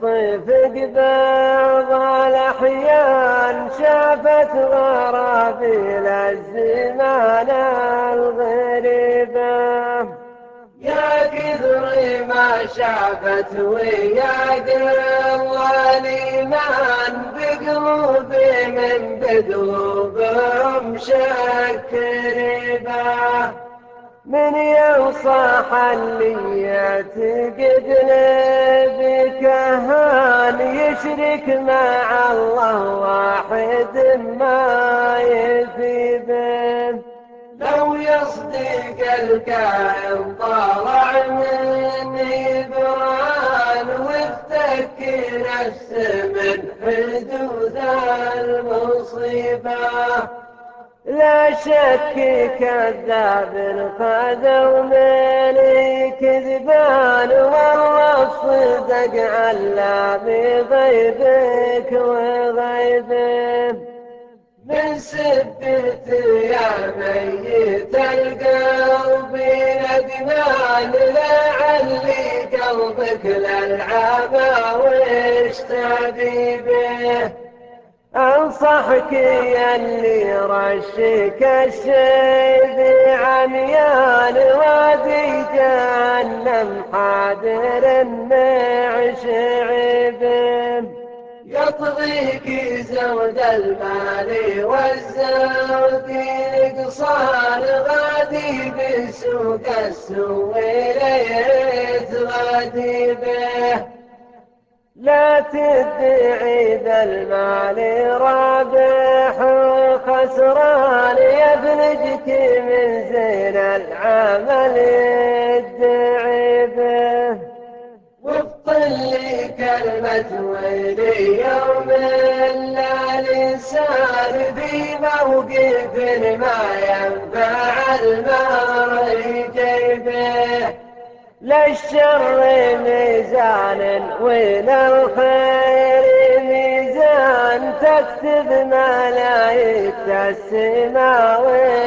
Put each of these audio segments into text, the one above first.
في بعض الأحيان شافت غرابيل الزمان الغريبة، يا كثر ما شافت ويا قل الإيمان بقلوب من بقلوبهم شك ريبة، من ينصح اللي يعتقد بكهان يشرك مع الله واحد ما يفيده، لو يصدق الكاهن طلع مني برهان وافتك نفسه من حدوث المصيبة، لا شك كذاب خذوا من كذبان، والله الصدق علام غيبك وغيبه، من سبت يا ميت القلب ندمان لعلي قلبك للعمى واشتدي به، أنصحك يا اللي رشك الشيب عميان وادي جهنم حاضر النعش عيبه، يطغيك زود المال والزود نقصان غادي بسوق السويريت غادي به، لا تدعي ذا المال رابح وخسران يفلجك من زين العمل يدعي به، وابطل كلمة ويلي يوم لا الإنسان في موقف ما ينفع المرء جيبه، للشر ميزان وللخير ميزان تكتب ملايكة السماء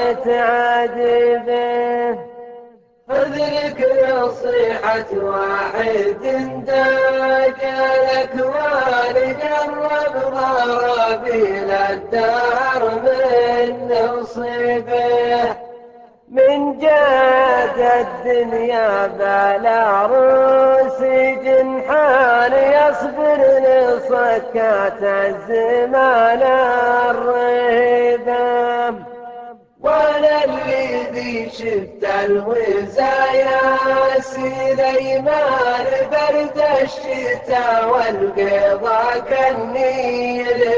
وتعذبه، خذ لك نصيحة واحد داج الأكوان جرب غرابيل الدار من نصيبه، من جاد الدنيا بلا روس جنحان يصبر لصكات الزمان الرهيبة، وانا الذي شفت الوزايا سليمان برد الشتاء والقضاء كالنيل